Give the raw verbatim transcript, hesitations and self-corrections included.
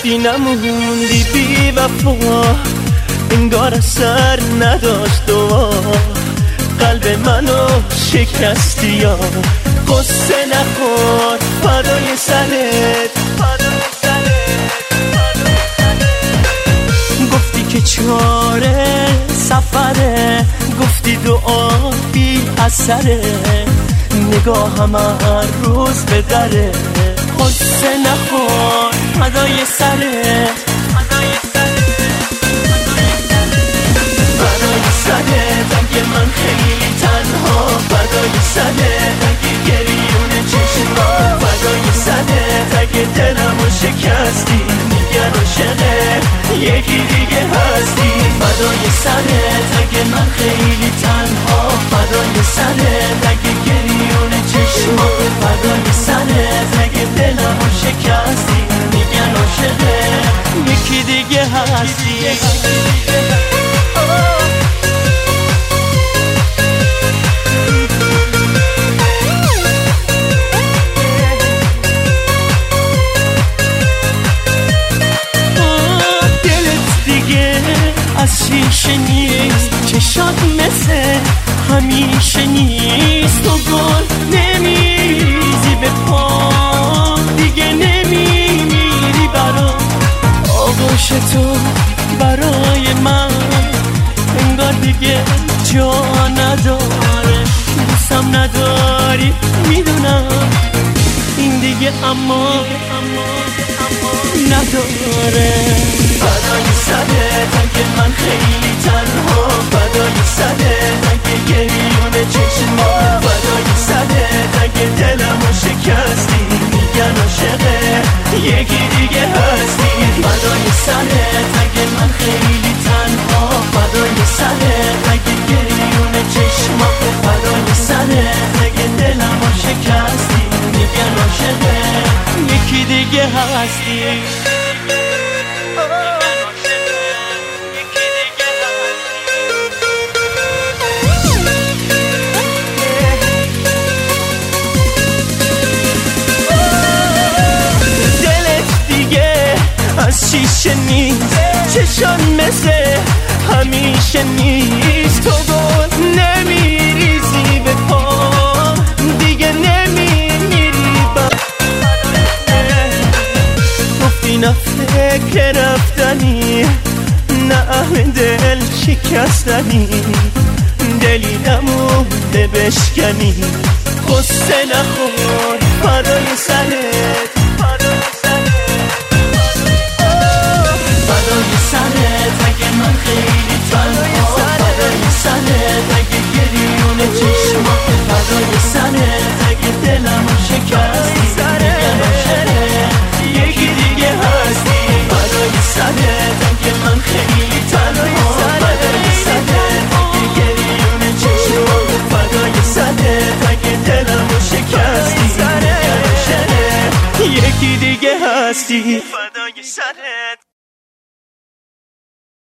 رفتی نموندی بی وفا، انگار اثر نداشت دعا، قلب منو شکستی یا قصه نخور فدای سرت. گفتی که چاره سفره، گفتی دعا بی اثره، نگاهم هر روز به دره، قصه نخور فدای سرت. فدای سرت اگه من خیلی تنها، فدای سرت اگه گریون چشما، فدای سرت اگه دلمو شکستی، میگن عاشقه یکی دیگه هستی. فدای سرت اگه من خیلی تنها، فدای سرت اگه گریون چشما، فدای سرت اگه دلمو شکستی، میگن عاشقه یکی دیگه هستی. از شیشه نیست، چشات مثل همیشه نیست، تو گل نمیریزی به پا، دیگه نمیمیری برا آغوش تو برای من، انگار دیگه جا نداره، دوستم نداری میدونم، این دیگه اما نداره. فدای سرت اگه من خیلی تنها، فدای سرت اگه گریون چشما، فدای سرت اگه دلمو شکستی، میگن عاشقه یکی دیگه هستی. فدای سرت اگه من خیلی تنها، فدای سرت اگه گریون چشما، فدای سرت اگه دلمو شکستی، میگن عاشقه یکی دیگه هستی. از شیشه نیست، چشان مثل همیشه نیست، تو گل نمیریزی به پا، دیگه نمیمیری با. گفتی نه فکر رفتنی، نه اهل دل شکستنی، دلی نمونده بشکنی، قصه نخور فدای سرت. فدای سرت اگه من خیلی تنها، فدای سرت اگه گریون چشما، فدای سرت اگه دلمو شکستی، میگن عاشقه یکی دیگه هستی. فدای سرت اگه من خیلی تنها، فدای سرت اگه گریون چشما، فدای سرت اگه دلمو شکستی، میگن عاشقه یکی دیگه هستی. فدای سرت.